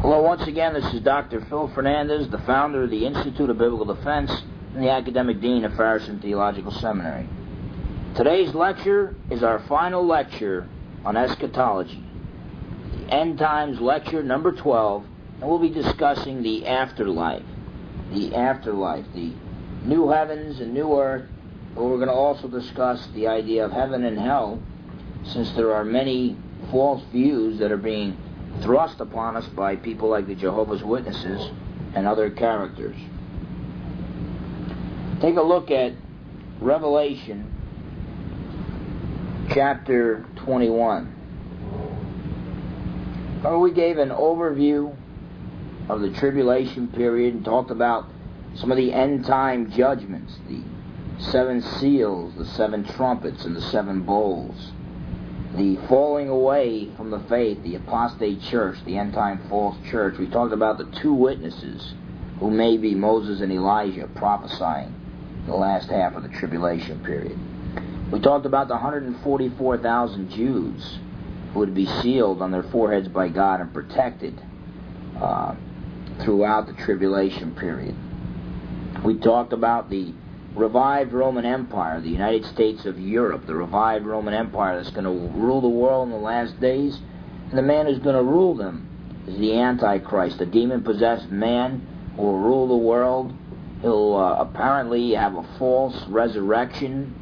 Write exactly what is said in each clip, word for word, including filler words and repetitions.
Hello, once again, this is Doctor Phil Fernandez, the founder of the Institute of Biblical Defense and the Academic Dean of Farrison Theological Seminary. Today's lecture is our final lecture on eschatology, the End Times lecture number twelve, and we'll be discussing the afterlife, the afterlife, the new heavens and new earth, but we're going to also discuss the idea of heaven and hell, since there are many false views that are being thrust upon us by people like the Jehovah's Witnesses and other characters. Take a look at Revelation chapter twenty-one. Remember, we gave an overview of the tribulation period and talked about some of the end-time judgments, the seven seals, the seven trumpets, and the seven bowls, the falling away from the faith, the apostate church, the end-time false church. We talked about the two witnesses who may be Moses and Elijah prophesying the last half of the tribulation period. We talked about the one hundred forty-four thousand Jews who would be sealed on their foreheads by God and protected uh, throughout the tribulation period. We talked about the revived Roman Empire, the United States of Europe, the revived Roman Empire that's going to rule the world in the last days. And the man who's going to rule them is the Antichrist, the demon-possessed man who will rule the world. He'll uh, apparently have a false resurrection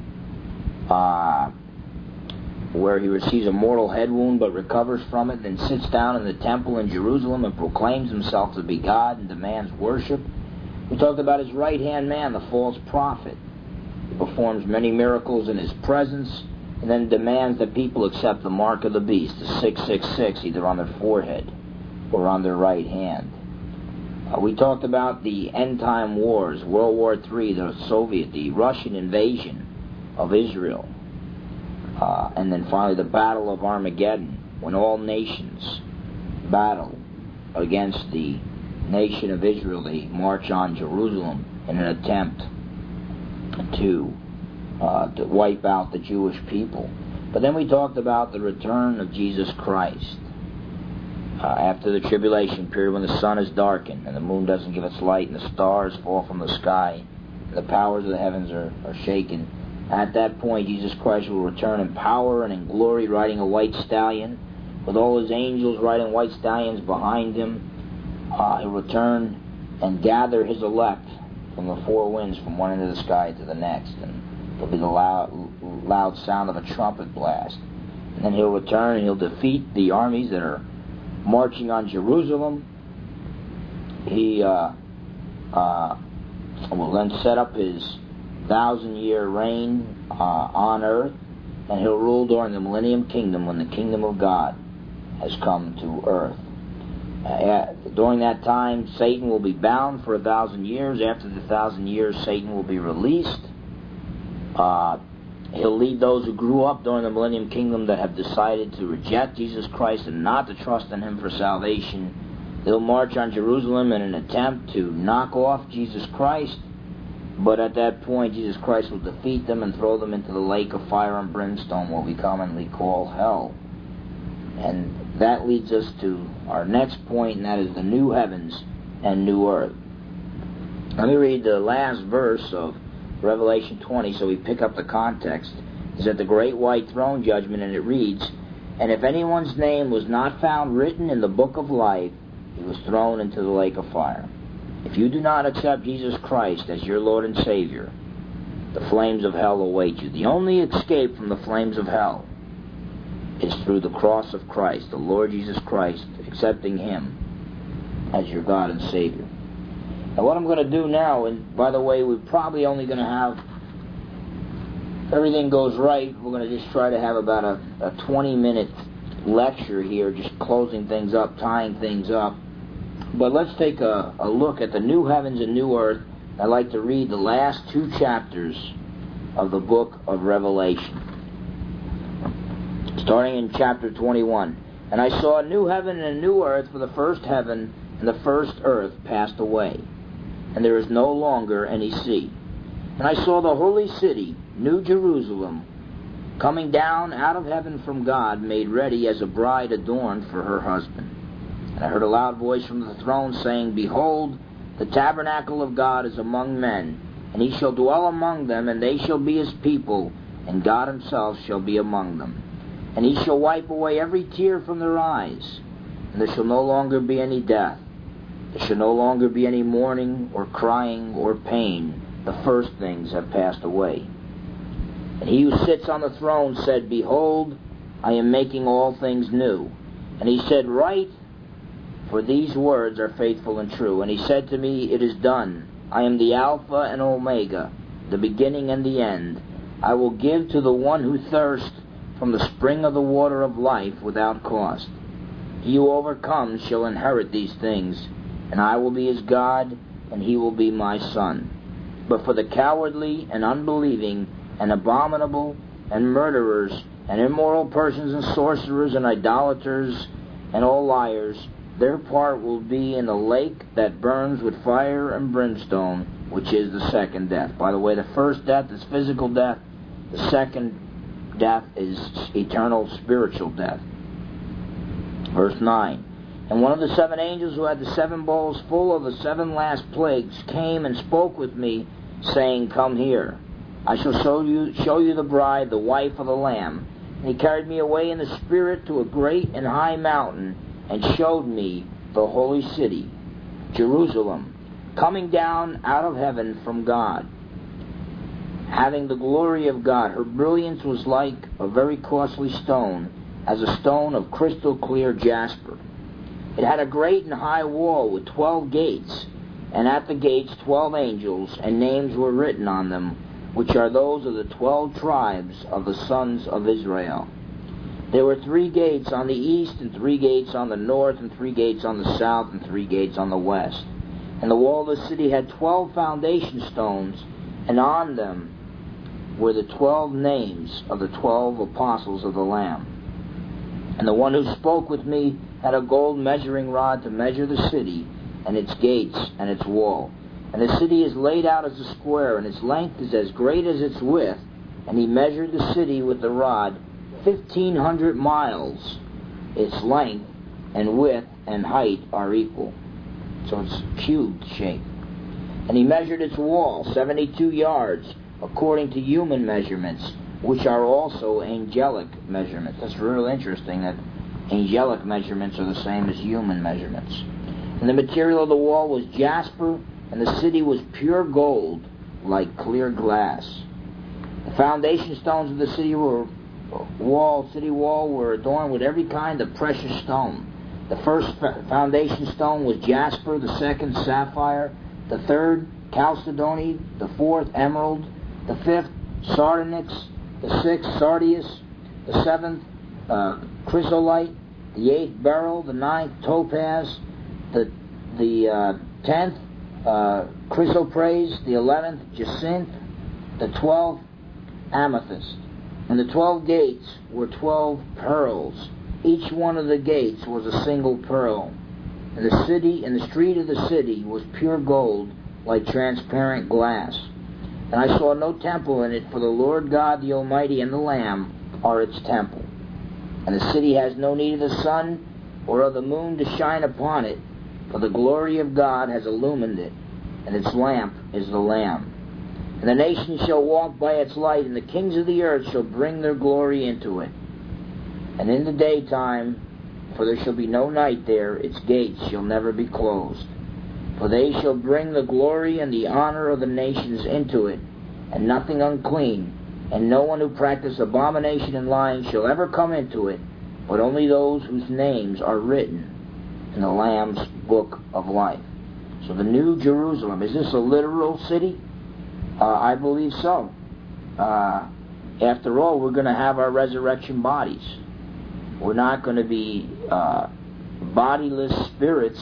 uh, where he receives a mortal head wound but recovers from it, then sits down in the temple in Jerusalem and proclaims himself to be God and demands worship. We talked about his right-hand man, the false prophet. He performs many miracles in his presence and then demands that people accept the mark of the beast, the six six six, either on their forehead or on their right hand. Uh, we talked about the end-time wars, World War Three, the Soviet, the Russian invasion of Israel, uh, and then finally the Battle of Armageddon, when all nations battle against the nation of Israel. They march on Jerusalem in an attempt to uh, to wipe out the Jewish people. But then we talked about the return of Jesus Christ uh, after the tribulation period, when the sun is darkened and the moon doesn't give its light and the stars fall from the sky, and the powers of the heavens are, are shaken. At that point, Jesus Christ will return in power and in glory, riding a white stallion, with all his angels riding white stallions behind him. Uh, he'll return and gather his elect from the four winds, from one end of the sky to the next, and there'll be the loud, loud sound of a trumpet blast. And then he'll return and he'll defeat the armies that are marching on Jerusalem. He uh, uh, will then set up his thousand-year reign uh, on earth, and he'll rule during the Millennium Kingdom, when the kingdom of God has come to earth. Uh, during that time, Satan will be bound for a thousand years. After the thousand years, Satan will be released. Uh, he'll lead those who grew up during the Millennium Kingdom that have decided to reject Jesus Christ and not to trust in him for salvation. They'll march on Jerusalem in an attempt to knock off Jesus Christ. But at that point, Jesus Christ will defeat them and throw them into the lake of fire and brimstone, what we commonly call hell. And that leads us to our next point, and that is the new heavens and new earth. Let me read the last verse of Revelation twenty so we pick up the context. It's at the great white throne judgment, and it reads, "And if anyone's name was not found written in the book of life, he was thrown into the lake of fire." If you do not accept Jesus Christ as your Lord and Savior, the flames of hell await you. The only escape from the flames of hell is through the cross of Christ, the Lord Jesus Christ, accepting him as your God and Savior. Now what I'm going to do now, and by the way, we're probably only going to have, everything goes right, we're going to just try to have about a, a twenty minute lecture here, just closing things up, tying things up. But let's take a, a look at the new heavens and new earth. I'd like to read the last two chapters of the book of Revelation. Starting in chapter twenty-one. "And I saw a new heaven and a new earth, for the first heaven and the first earth passed away, and there is no longer any sea. And I saw the holy city, New Jerusalem, coming down out of heaven from God, made ready as a bride adorned for her husband. And I heard a loud voice from the throne saying, Behold, the tabernacle of God is among men, and he shall dwell among them, and they shall be his people, and God himself shall be among them. And he shall wipe away every tear from their eyes, and there shall no longer be any death. There shall no longer be any mourning, or crying, or pain. The first things have passed away. And he who sits on the throne said, Behold, I am making all things new. And he said, Write, for these words are faithful and true. And he said to me, It is done. I am the Alpha and Omega, the beginning and the end. I will give to the one who thirsts from the spring of the water of life without cost. He who overcomes shall inherit these things, and I will be his God, and he will be my son. But for the cowardly and unbelieving and abominable and murderers and immoral persons and sorcerers and idolaters and all liars, their part will be in the lake that burns with fire and brimstone, which is the second death. By the way, the first death is physical death. The second death is eternal spiritual death. Verse nine. And one of the seven angels who had the seven bowls full of the seven last plagues came and spoke with me, saying, Come here. I shall show you, show you the bride, the wife of the Lamb. And he carried me away in the Spirit to a great and high mountain, and showed me the holy city, Jerusalem, coming down out of heaven from God, having the glory of God. Her brilliance was like a very costly stone, as a stone of crystal clear jasper. It had a great and high wall with twelve gates, and at the gates twelve angels, and names were written on them, which are those of the twelve tribes of the sons of Israel. There were three gates on the east, and three gates on the north, and three gates on the south, and three gates on the west. And the wall of the city had twelve foundation stones, and on them were the twelve names of the twelve apostles of the Lamb. And the one who spoke with me had a gold measuring rod to measure the city, and its gates, and its wall. And the city is laid out as a square, and its length is as great as its width. And he measured the city with the rod, fifteen hundred miles. Its length and width and height are equal. So it's cubed shape. And he measured its wall, seventy-two yards, according to human measurements, which are also angelic measurements. That's real interesting that angelic measurements are the same as human measurements. And the material of the wall was jasper, and the city was pure gold, like clear glass. The foundation stones of the city were wall, city wall were adorned with every kind of precious stone. The first foundation stone was jasper, the second sapphire, the third chalcedony, the fourth emerald, the fifth sardonyx, the sixth sardius, the seventh uh, chrysolite, the eighth beryl, the ninth topaz, the the uh, tenth uh, chrysoprase, the eleventh jacinth, the twelfth amethyst. And the twelve gates were twelve pearls. Each one of the gates was a single pearl. And the city, and the street of the city was pure gold, like transparent glass. And I saw no temple in it, for the Lord God, the Almighty, and the Lamb are its temple. And the city has no need of the sun or of the moon to shine upon it, for the glory of God has illumined it, and its lamp is the Lamb. And the nations shall walk by its light, and the kings of the earth shall bring their glory into it. And in the daytime, for there shall be no night there, its gates shall never be closed. For they shall bring the glory and the honor of the nations into it, and nothing unclean, and no one who practices abomination and lying shall ever come into it, but only those whose names are written in the Lamb's book of life. So the New Jerusalem, is this a literal city? Uh, I believe so. Uh, after all, we're going to have our resurrection bodies. We're not going to be uh, bodiless spirits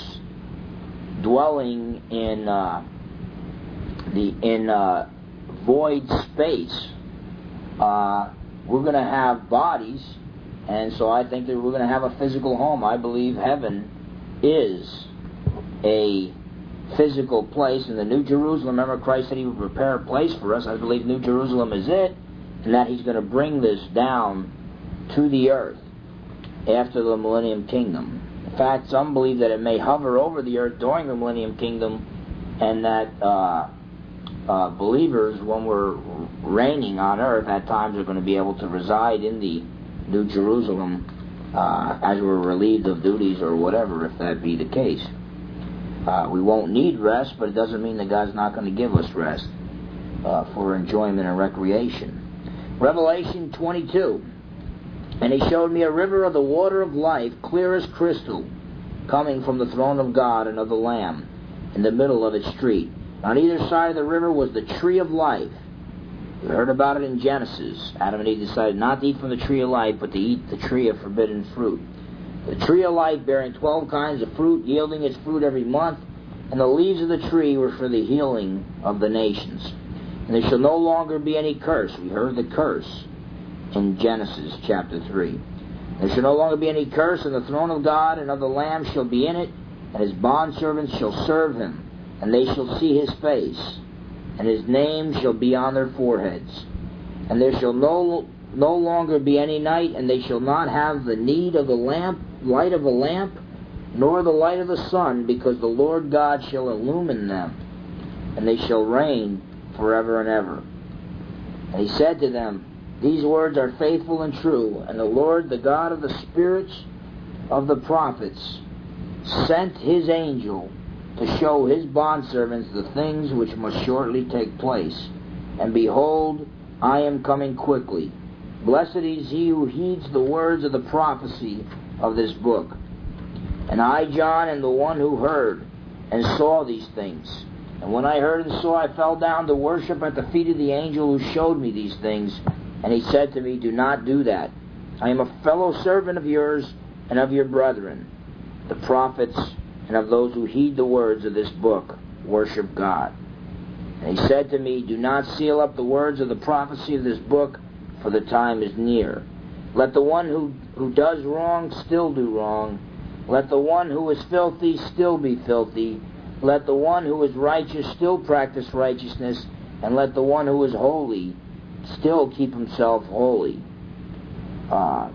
dwelling in uh, the in uh, void space. Uh, we're going to have bodies, and so I think that we're going to have a physical home. I believe heaven is a physical place, and the New Jerusalem, remember Christ said he would prepare a place for us. I believe New Jerusalem is it, and that he's going to bring this down to the earth after the millennium kingdom. fact, some believe that it may hover over the earth during the Millennium Kingdom, and that uh, uh, believers, when we're reigning on earth, at times are going to be able to reside in the New Jerusalem uh, as we're relieved of duties or whatever, if that be the case. Uh, we won't need rest, but it doesn't mean that God's not going to give us rest uh, for enjoyment and recreation. Revelation twenty-two. And he showed me a river of the water of life, clear as crystal, coming from the throne of God and of the Lamb, in the middle of its street. On either side of the river was the tree of life. We heard about it in Genesis. Adam and Eve decided not to eat from the tree of life, but to eat the tree of forbidden fruit. The tree of life bearing twelve kinds of fruit, yielding its fruit every month, and the leaves of the tree were for the healing of the nations. And there shall no longer be any curse. We heard the curse in Genesis chapter three. There shall no longer be any curse, and the throne of God and of the Lamb shall be in it, and his bondservants shall serve him, and they shall see his face, and his name shall be on their foreheads. And there shall no no longer be any night, and they shall not have the need of the lamp, light of a lamp, nor the light of the sun, because the Lord God shall illumine them, and they shall reign forever and ever. And he said to them, These words are faithful and true, and the Lord, the God of the spirits of the prophets, sent his angel to show his bondservants the things which must shortly take place. And behold, I am coming quickly. Blessed is he who heeds the words of the prophecy of this book. And I, John, am the one who heard and saw these things. And when I heard and saw, I fell down to worship at the feet of the angel who showed me these things. And he said to me, Do not do that. I am a fellow servant of yours and of your brethren, the prophets, and of those who heed the words of this book. Worship God. And he said to me, Do not seal up the words of the prophecy of this book, for the time is near. Let the one who, who does wrong still do wrong. Let the one who is filthy still be filthy. Let the one who is righteous still practice righteousness. And let the one who is holy still keep himself holy. Uh,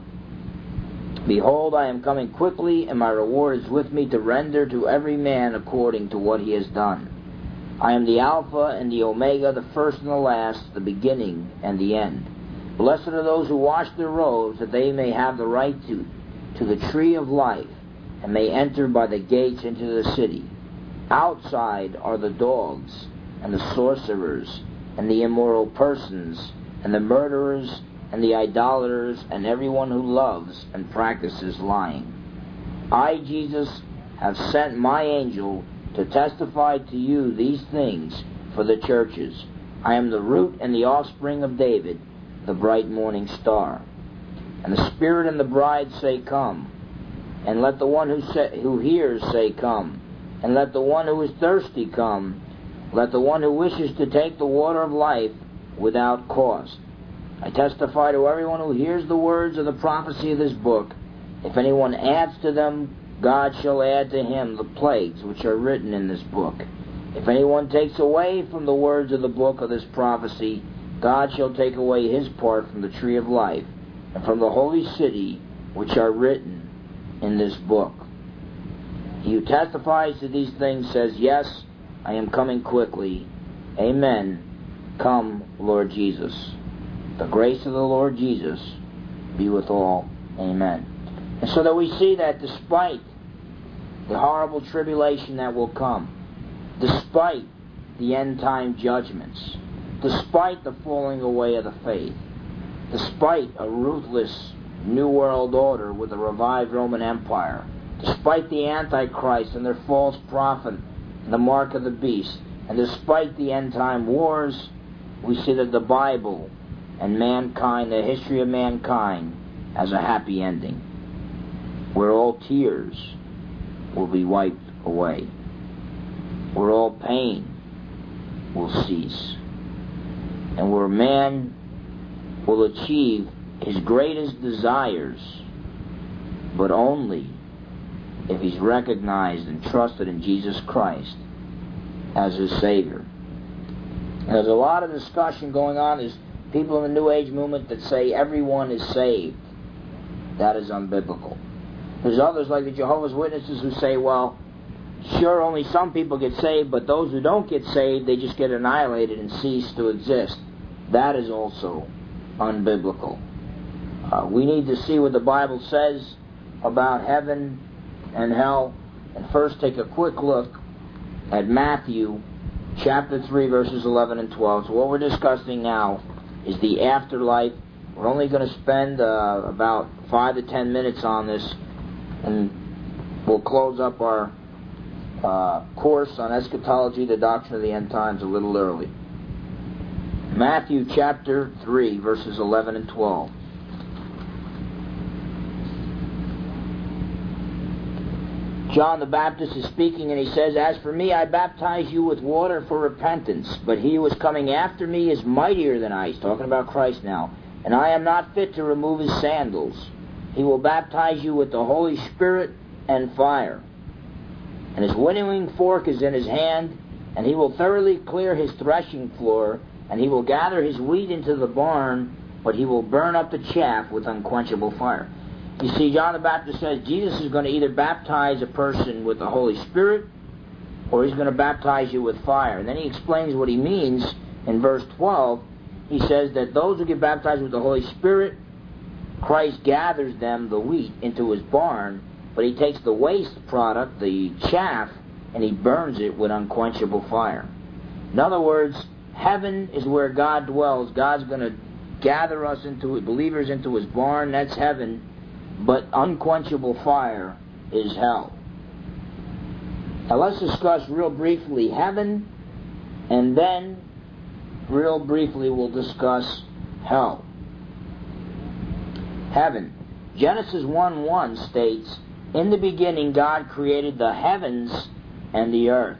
Behold, I am coming quickly, and my reward is with me to render to every man according to what he has done. I am the Alpha and the Omega, the first and the last, the beginning and the end. Blessed are those who wash their robes, that they may have the right to, to the tree of life, and may enter by the gates into the city. Outside are the dogs, and the sorcerers, and the immoral persons, and the murderers, and the idolaters, and everyone who loves and practices lying. I, Jesus, have sent my angel to testify to you these things for the churches. I am the root and the offspring of David, the bright morning star. And the Spirit and the bride say, Come. And let the one who, say, who hears say, Come. And let the one who is thirsty come. Let the one who wishes to take the water of life without cost. I testify to everyone who hears the words of the prophecy of this book. If anyone adds to them, God shall add to him the plagues which are written in this book. If anyone takes away from the words of the book of this prophecy, God shall take away his part from the tree of life, and from the holy city which are written in this book. He who testifies to these things says, Yes, I am coming quickly. Amen. Come, Lord Jesus. The grace of the Lord Jesus be with all. Amen. And so that we see that despite the horrible tribulation that will come, despite the end-time judgments, despite the falling away of the faith, despite a ruthless New World Order with a revived Roman Empire, despite the Antichrist and their false prophet and the mark of the beast, and despite the end-time wars, we see that the Bible and mankind, the history of mankind, has a happy ending, where all tears will be wiped away, where all pain will cease, and where man will achieve his greatest desires, but only if he's recognized and trusted in Jesus Christ as his Savior. And there's a lot of discussion going on. There's people in the New Age movement that say everyone is saved. That is unbiblical. There's others like the Jehovah's Witnesses who say, well, sure, only some people get saved, but those who don't get saved, they just get annihilated and cease to exist. That is also unbiblical. Uh, we need to see what the Bible says about heaven and hell, and first take a quick look at Matthew chapter three, verses eleven and twelve. So what we're discussing now is the afterlife. We're only going to spend uh, about five to ten minutes on this, and we'll close up our uh, course on eschatology, the doctrine of the end times, a little early. Matthew chapter three, verses eleven and twelve. John the Baptist is speaking, and he says, "As for me, I baptize you with water for repentance, but he who is coming after me is mightier than I." He's talking about Christ now. "And I am not fit to remove his sandals. He will baptize you with the Holy Spirit and fire. And his winnowing fork is in his hand, and he will thoroughly clear his threshing floor, and he will gather his wheat into the barn, but he will burn up the chaff with unquenchable fire." You see, John the Baptist says Jesus is going to either baptize a person with the Holy Spirit, or he's going to baptize you with fire. And then he explains what he means in verse twelve. He says that those who get baptized with the Holy Spirit, Christ gathers them, the wheat, into his barn, but he takes the waste product, the chaff, and he burns it with unquenchable fire. In other words, heaven is where God dwells. God's going to gather us into it, believers into his barn. That's heaven. But unquenchable fire is hell. Now let's discuss real briefly heaven, and then real briefly we'll discuss hell. Heaven. Genesis one one states, "In the beginning God created the heavens and the earth."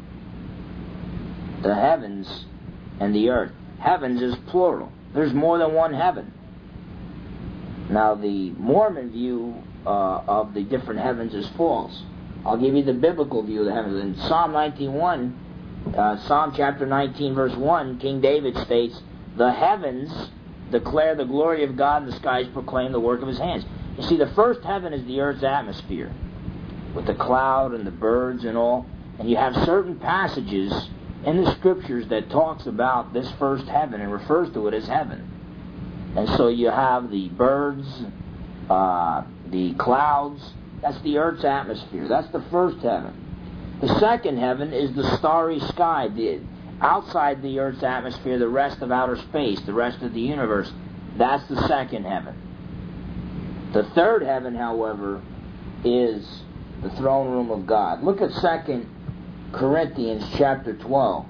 The heavens and the earth. Heavens is plural. There's more than one heaven. Now, the Mormon view uh, of the different heavens is false. I'll give you the biblical view of the heavens. In Psalm nineteen one, uh, Psalm chapter nineteen, verse one, King David states, "The heavens declare the glory of God, and the skies proclaim the work of his hands." You see, the first heaven is the earth's atmosphere, with the cloud and the birds and all. And you have certain passages in the Scriptures that talks about this first heaven and refers to it as heaven. And so you have the birds, uh, the clouds. That's the earth's atmosphere. That's the first heaven. The second heaven is the starry sky. The, outside the earth's atmosphere, the rest of outer space, the rest of the universe. That's the second heaven. The third heaven, however, is the throne room of God. Look at Second Corinthians chapter twelve.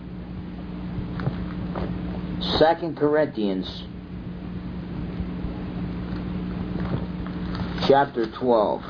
Second Corinthians chapter twelve,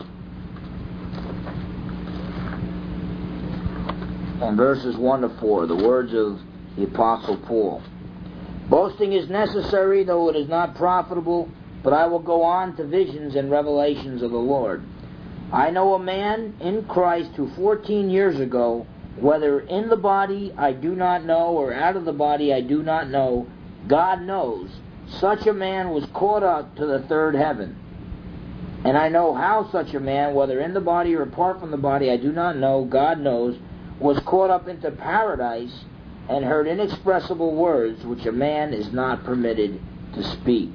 and verses one to four, the words of the Apostle Paul. "Boasting is necessary, though it is not profitable, but I will go on to visions and revelations of the Lord. I know a man in Christ who fourteen years ago, whether in the body I do not know, or out of the body I do not know, God knows, such a man was caught up to the third heaven. And I know how such a man, whether in the body or apart from the body, I do not know, God knows, was caught up into paradise and heard inexpressible words which a man is not permitted to speak."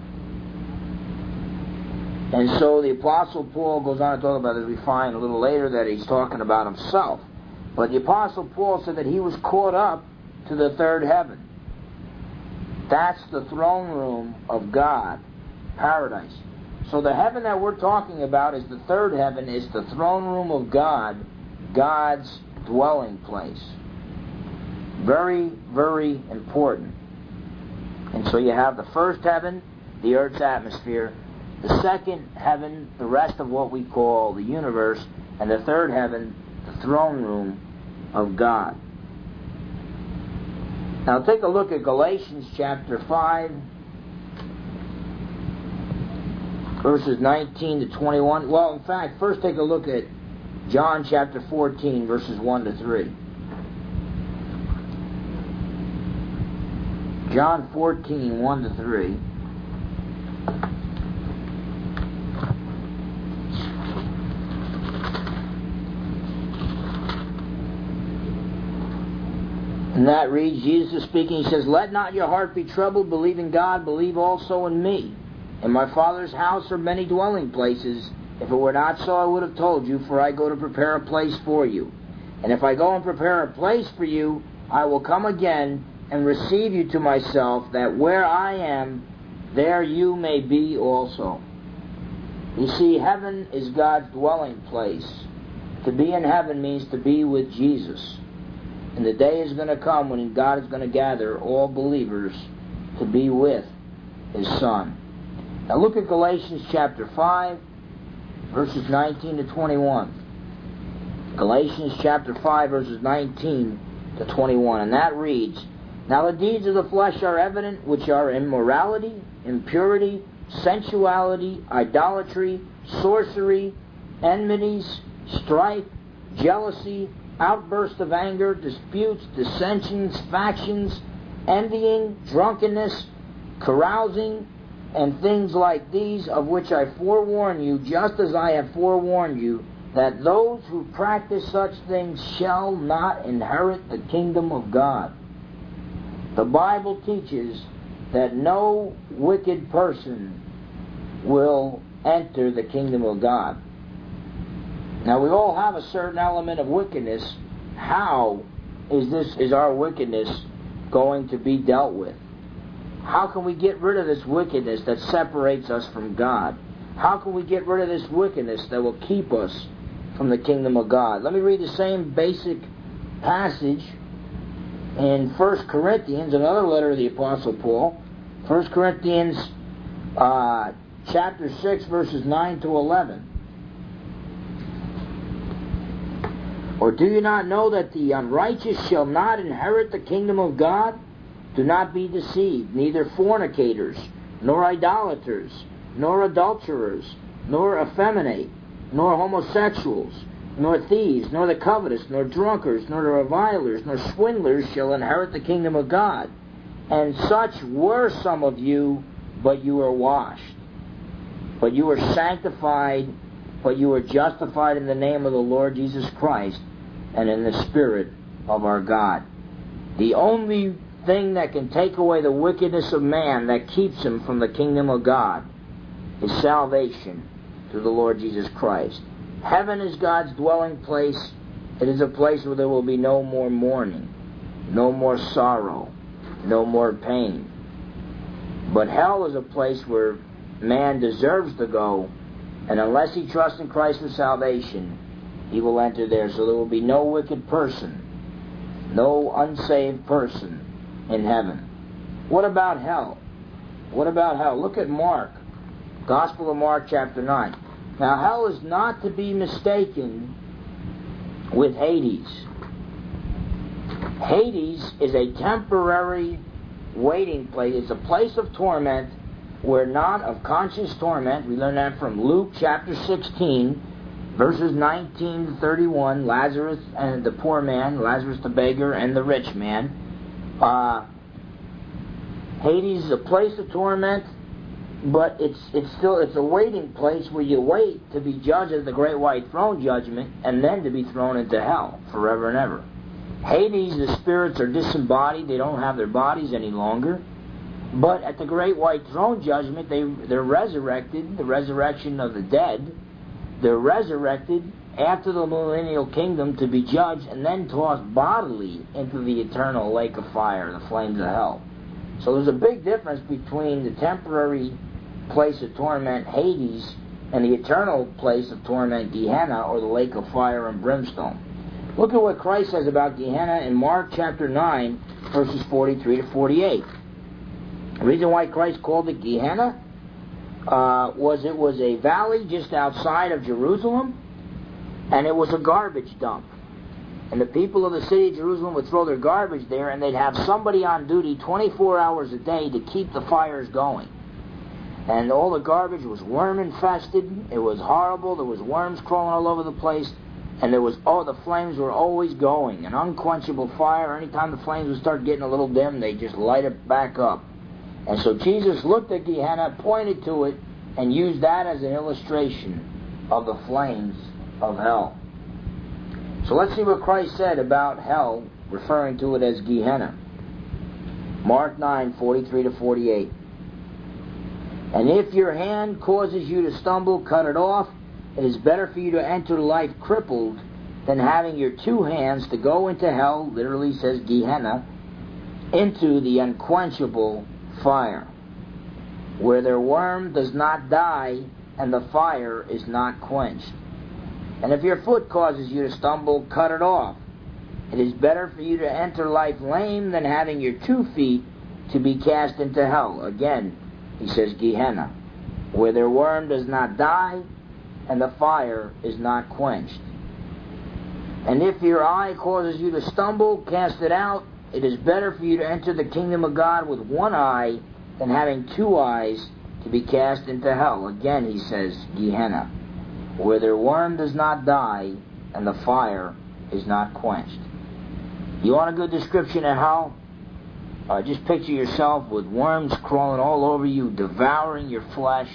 And so the Apostle Paul goes on to talk about, as we find a little later, that he's talking about himself. But the Apostle Paul said that he was caught up to the third heaven. That's the throne room of God, paradise. So the heaven that we're talking about is the third heaven, is the throne room of God, God's dwelling place. Very, very important. And so you have the first heaven, the earth's atmosphere, the second heaven, the rest of what we call the universe, and the third heaven, the throne room of God. Now take a look at Galatians chapter five, verses nineteen to twenty-one. Well, in fact, first take a look at John chapter fourteen, verses one to three. John fourteen, one to three. And that reads, Jesus is speaking, he says, "Let not your heart be troubled, believe in God, believe also in me. In my Father's house are many dwelling places. If it were not so, I would have told you, for I go to prepare a place for you. And if I go and prepare a place for you, I will come again and receive you to myself, that where I am, there you may be also." You see, heaven is God's dwelling place. To be in heaven means to be with Jesus. And the day is going to come when God is going to gather all believers to be with His Son. Now look at Galatians chapter five, verses nineteen to twenty-one. Galatians chapter five, verses nineteen to twenty-one. And that reads, "Now the deeds of the flesh are evident, which are immorality, impurity, sensuality, idolatry, sorcery, enmities, strife, jealousy, outbursts of anger, disputes, dissensions, factions, envying, drunkenness, carousing, and things like these, of which I forewarn you, just as I have forewarned you, that those who practice such things shall not inherit the kingdom of God." The Bible teaches that no wicked person will enter the kingdom of God. Now we all have a certain element of wickedness. How is this is our wickedness going to be dealt with? How can we get rid of this wickedness that separates us from God? How can we get rid of this wickedness that will keep us from the kingdom of God? Let me read the same basic passage in First Corinthians, another letter of the Apostle Paul. First Corinthians uh, chapter six, verses nine to eleven. "Or do you not know that the unrighteous shall not inherit the kingdom of God? Do not be deceived, neither fornicators, nor idolaters, nor adulterers, nor effeminate, nor homosexuals, nor thieves, nor the covetous, nor drunkards, nor the revilers, nor swindlers shall inherit the kingdom of God. And such were some of you, but you were washed. But you were sanctified, but you were justified in the name of the Lord Jesus Christ, and in the Spirit of our God." The only thing that can take away the wickedness of man, that keeps him from the kingdom of God, is salvation through the Lord Jesus Christ. Heaven is God's dwelling place. It is a place where there will be no more mourning, no more sorrow, no more pain. But hell is a place where man deserves to go, and unless he trusts in Christ for salvation, he will enter there. So there will be no wicked person, no unsaved person in heaven. What about hell? What about hell? Look at Mark, Gospel of Mark chapter nine. Now hell is not to be mistaken with Hades. Hades is a temporary waiting place. It's a place of torment where not of conscious torment. We learn that from Luke chapter sixteen, verses nineteen to thirty-one. Lazarus and the poor man, Lazarus the beggar and the rich man. Uh, Hades is a place of torment, but it's it's still it's a waiting place where you wait to be judged at the great white throne judgment, and then to be thrown into hell forever and ever. Hades, the spirits are disembodied; they don't have their bodies any longer. But at the great white throne judgment, they they're resurrected, the resurrection of the dead. They're resurrected after the millennial kingdom to be judged, and then tossed bodily into the eternal lake of fire, the flames of hell. So there's a big difference between the temporary place of torment, Hades, and the eternal place of torment, Gehenna, or the lake of fire and brimstone. Look at what Christ says about Gehenna in Mark chapter nine, verses forty-three to forty-eight. The reason why Christ called it Gehenna uh, was it was a valley just outside of Jerusalem, and it was a garbage dump. And the people of the city of Jerusalem would throw their garbage there, and they'd have somebody on duty twenty-four hours a day to keep the fires going. And all the garbage was worm-infested. It was horrible. There was worms crawling all over the place. And there was, oh, the flames were always going. An unquenchable fire. Anytime the flames would start getting a little dim, they'd just light it back up. And so Jesus looked at Gehenna, pointed to it, and used that as an illustration of the flames of hell. So let's see what Christ said about hell referring to it as Gehenna. Mark nine, forty-three to forty-eight. And if your hand causes you to stumble, cut it off. It is better for you to enter life crippled than having your two hands to go into hell, literally says Gehenna, into the unquenchable fire, where their worm does not die and the fire is not quenched. And if your foot causes you to stumble, cut it off. It is better for you to enter life lame than having your two feet to be cast into hell. Again, he says Gehenna, where their worm does not die and the fire is not quenched. And if your eye causes you to stumble, cast it out. It is better for you to enter the kingdom of God with one eye than having two eyes to be cast into hell. Again, he says Gehenna, where their worm does not die and the fire is not quenched. You want a good description of hell? Uh, just picture yourself with worms crawling all over you, devouring your flesh,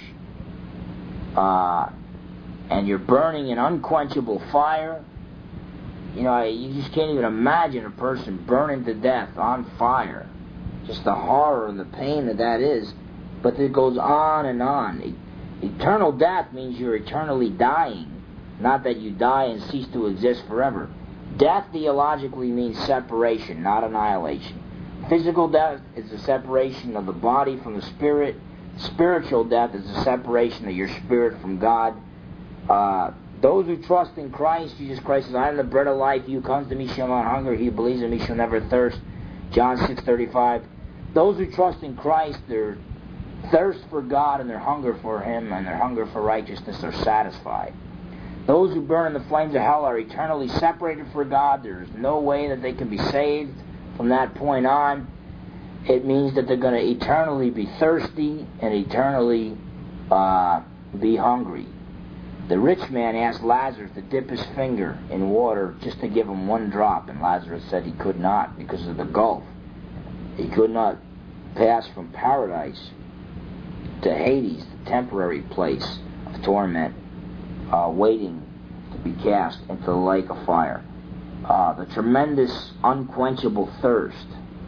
uh, and you're burning in unquenchable fire. You know, you just can't even imagine a person burning to death on fire. Just the horror and the pain that that is. But it goes on and on. Eternal death means you're eternally dying, not that you die and cease to exist forever. Death theologically means separation, not annihilation. Physical death is the separation of the body from the spirit. Spiritual death is the separation of your spirit from God. Uh, those who trust in Christ, Jesus Christ says, I am the bread of life. He who comes to me shall not hunger. He who believes in me shall never thirst. John six thirty-five. Those who trust in Christ, their thirst for God and their hunger for Him and their hunger for righteousness are satisfied. Those who burn in the flames of hell are eternally separated from God. There is no way that they can be saved from that point on. It means that they're going to eternally be thirsty and eternally uh, be hungry. The rich man asked Lazarus to dip his finger in water just to give him one drop, and Lazarus said he could not because of the gulf. He could not pass from paradise to Hades, the temporary place of torment, uh, waiting to be cast into the lake of fire. Uh, the tremendous, unquenchable thirst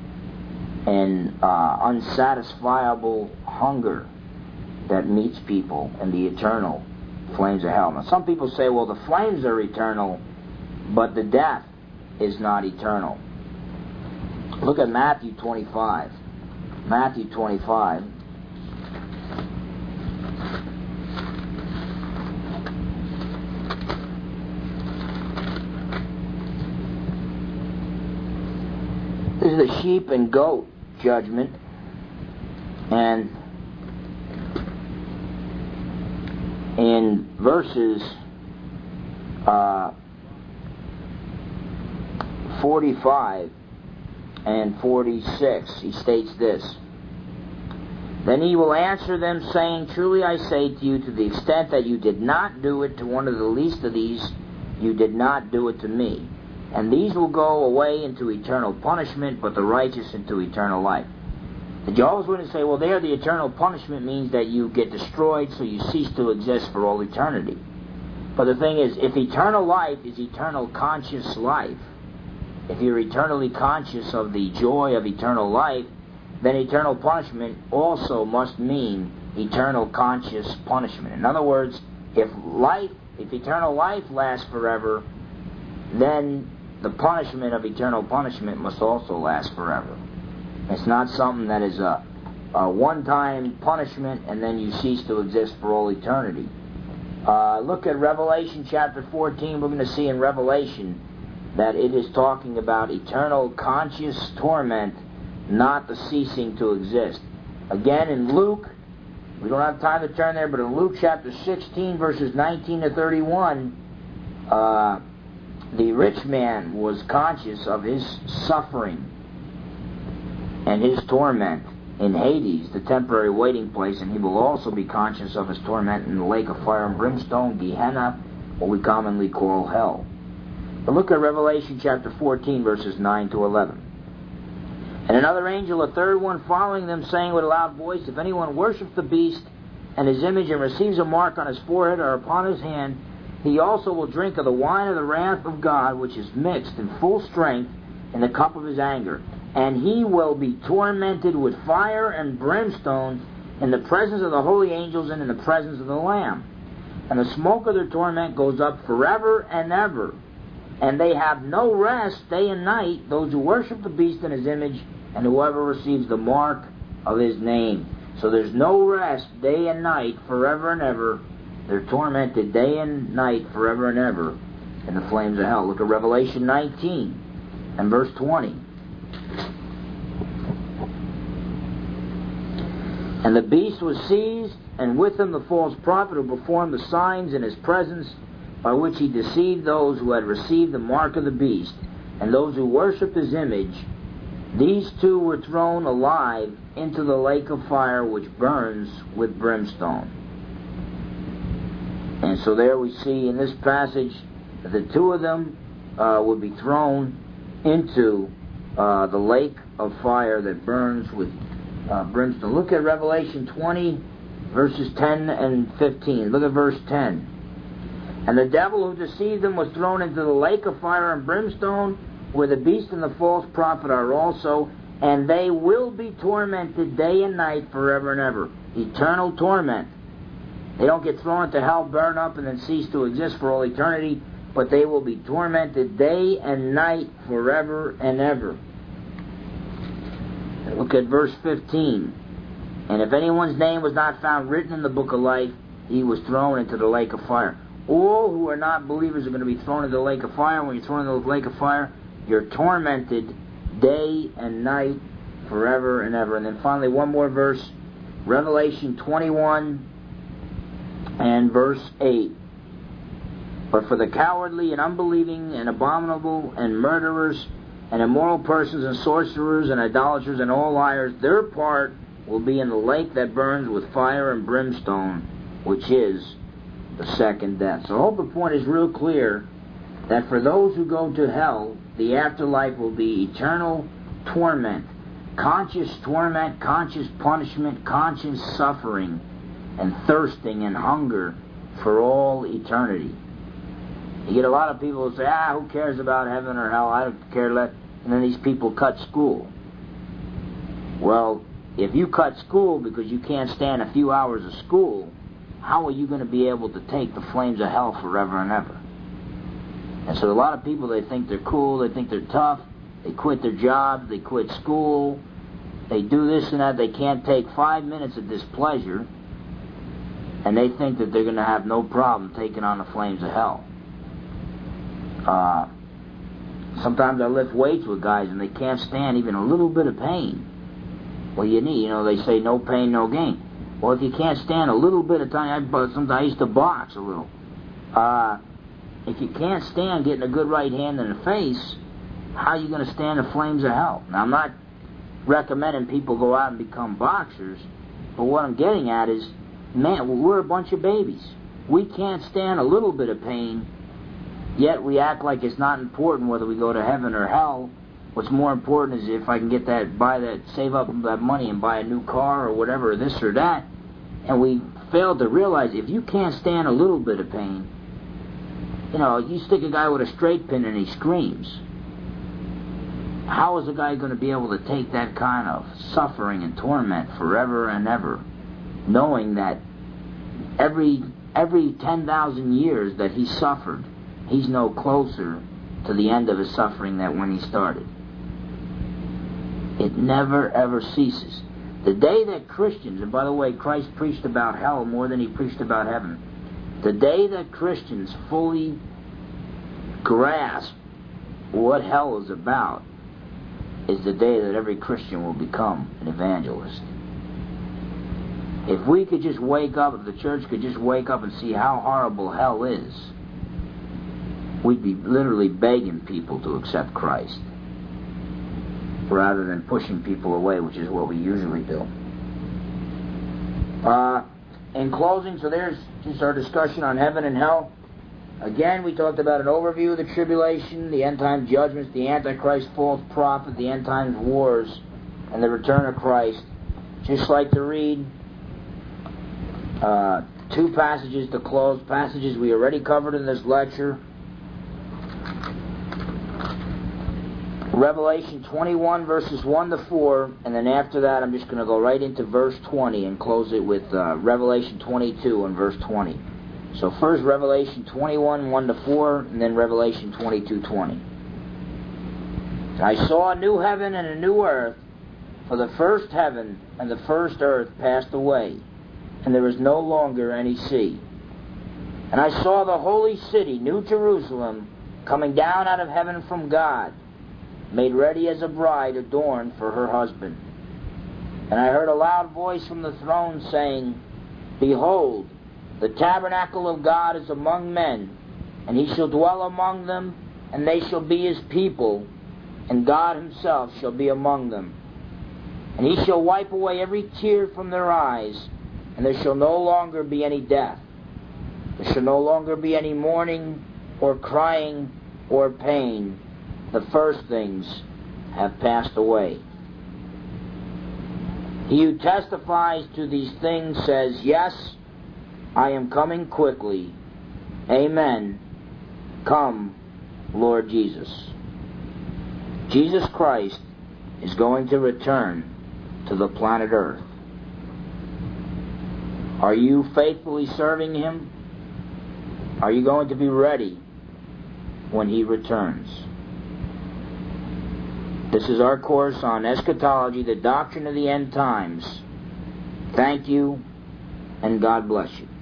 and uh, unsatisfiable hunger that meets people in the eternal flames of hell. Now, some people say, well, the flames are eternal, but the death is not eternal. Look at Matthew twenty-five. Matthew twenty-five. This is the sheep and goat judgment. And in verses uh, forty-five and forty-six, he states this. Then he will answer them, saying, truly I say to you, to the extent that you did not do it to one of the least of these, you did not do it to me. And these will go away into eternal punishment, but the righteous into eternal life. The Jehovah's Witnesses say, well, there the eternal punishment means that you get destroyed, so you cease to exist for all eternity. But the thing is, if eternal life is eternal conscious life, if you're eternally conscious of the joy of eternal life, then eternal punishment also must mean eternal conscious punishment. In other words, if life, if eternal life lasts forever, then the punishment of eternal punishment must also last forever. It's not something that is a, a one-time punishment and then you cease to exist for all eternity. Uh, look at Revelation chapter fourteen. We're going to see in Revelation that it is talking about eternal conscious torment, not the ceasing to exist. Again, in Luke, we don't have time to turn there, but in Luke chapter sixteen, verses nineteen to thirty-one, uh, the rich man was conscious of his suffering and his torment in Hades, the temporary waiting place, and he will also be conscious of his torment in the lake of fire and brimstone, Gehenna, what we commonly call hell. But look at Revelation chapter fourteen, verses nine to eleven. And another angel, a third one, following them, saying with a loud voice, if anyone worships the beast and his image and receives a mark on his forehead or upon his hand, he also will drink of the wine of the wrath of God, which is mixed in full strength in the cup of his anger. And he will be tormented with fire and brimstone in the presence of the holy angels and in the presence of the Lamb. And the smoke of their torment goes up forever and ever. And they have no rest day and night, those who worship the beast in his image, and whoever receives the mark of his name. So there's no rest day and night forever and ever. They're tormented day and night forever and ever in the flames of hell. Look at Revelation nineteen and verse twenty. And the beast was seized, and with him the false prophet who performed the signs in his presence, by which he deceived those who had received the mark of the beast, and those who worshipped his image. These two were thrown alive into the lake of fire which burns with brimstone. And so there we see in this passage that the two of them uh, would be thrown into uh, the lake of fire that burns with uh, brimstone. Look at Revelation twenty, verses ten and fifteen. Look at verse ten. And the devil who deceived them was thrown into the lake of fire and brimstone, where the beast and the false prophet are also, and they will be tormented day and night forever and ever. Eternal torment. They don't get thrown into hell, burn up, and then cease to exist for all eternity, but they will be tormented day and night forever and ever. Look at verse fifteen. And if anyone's name was not found written in the book of life, he was thrown into the lake of fire. All who are not believers are going to be thrown into the lake of fire. When you're thrown into the lake of fire, you're tormented day and night forever and ever. And then finally, one more verse, Revelation twenty-one and verse eight. But for the cowardly and unbelieving and abominable and murderers and immoral persons and sorcerers and idolaters and all liars, their part will be in the lake that burns with fire and brimstone, which is the second death. So I hope the point is real clear that for those who go to hell, the afterlife will be eternal torment, conscious torment, conscious punishment, conscious suffering, and thirsting and hunger for all eternity. You get a lot of people who say, ah, who cares about heaven or hell? I don't care. Let. And then these people cut school. Well, if you cut school because you can't stand a few hours of school, how are you going to be able to take the flames of hell forever and ever? And so a lot of people, they think they're cool, they think they're tough, they quit their jobs, they quit school, they do this and that, they can't take five minutes of displeasure, and they think that they're going to have no problem taking on the flames of hell. Uh, sometimes I lift weights with guys and they can't stand even a little bit of pain. Well, you need, you know, they say no pain, no gain. Well, if you can't stand a little bit of time, I, sometimes I used to box a little. Uh, if you can't stand getting a good right hand in the face, how are you going to stand the flames of hell? Now, I'm not recommending people go out and become boxers, but what I'm getting at is, man, we're a bunch of babies. We can't stand a little bit of pain, yet we act like it's not important whether we go to heaven or hell. What's more important is if I can get that, buy that, save up that money and buy a new car or whatever, or this or that. And we fail to realize if you can't stand a little bit of pain, you know, you stick a guy with a straight pin and he screams. How is a guy going to be able to take that kind of suffering and torment forever and ever, knowing that every every ten thousand years that he suffered, he's no closer to the end of his suffering than when he started? It never, ever ceases. The day that Christians, and by the way, Christ preached about hell more than he preached about heaven. The day that Christians fully grasp what hell is about is the day that every Christian will become an evangelist. If we could just wake up, if the church could just wake up and see how horrible hell is, we'd be literally begging people to accept Christ, rather than pushing people away, which is what we usually do. Uh, in closing, so there's just our discussion on heaven and hell. Again, we talked about an overview of the tribulation, the end-time judgments, the Antichrist false prophet, the end-times wars, and the return of Christ. Just like to read uh, two passages to close, passages we already covered in this lecture. Revelation twenty-one, verses one to four, and then after that I'm just going to go right into verse twenty and close it with uh, Revelation twenty-two and verse twenty. So first Revelation twenty-one, one to four, and then Revelation twenty-two, twenty. I saw a new heaven and a new earth, for the first heaven and the first earth passed away, and there is no longer any sea. And I saw the holy city, New Jerusalem, coming down out of heaven from God, made ready as a bride adorned for her husband. And I heard a loud voice from the throne saying, Behold, the tabernacle of God is among men, and he shall dwell among them, and they shall be his people, and God himself shall be among them. And he shall wipe away every tear from their eyes, and there shall no longer be any death. There shall no longer be any mourning, or crying, or pain. The first things have passed away. He who testifies to these things says, Yes, I am coming quickly. Amen. Come, Lord Jesus. Jesus Christ is going to return to the planet Earth. Are you faithfully serving him? Are you going to be ready when he returns? This is our course on eschatology, the doctrine of the end times. Thank you, and God bless you.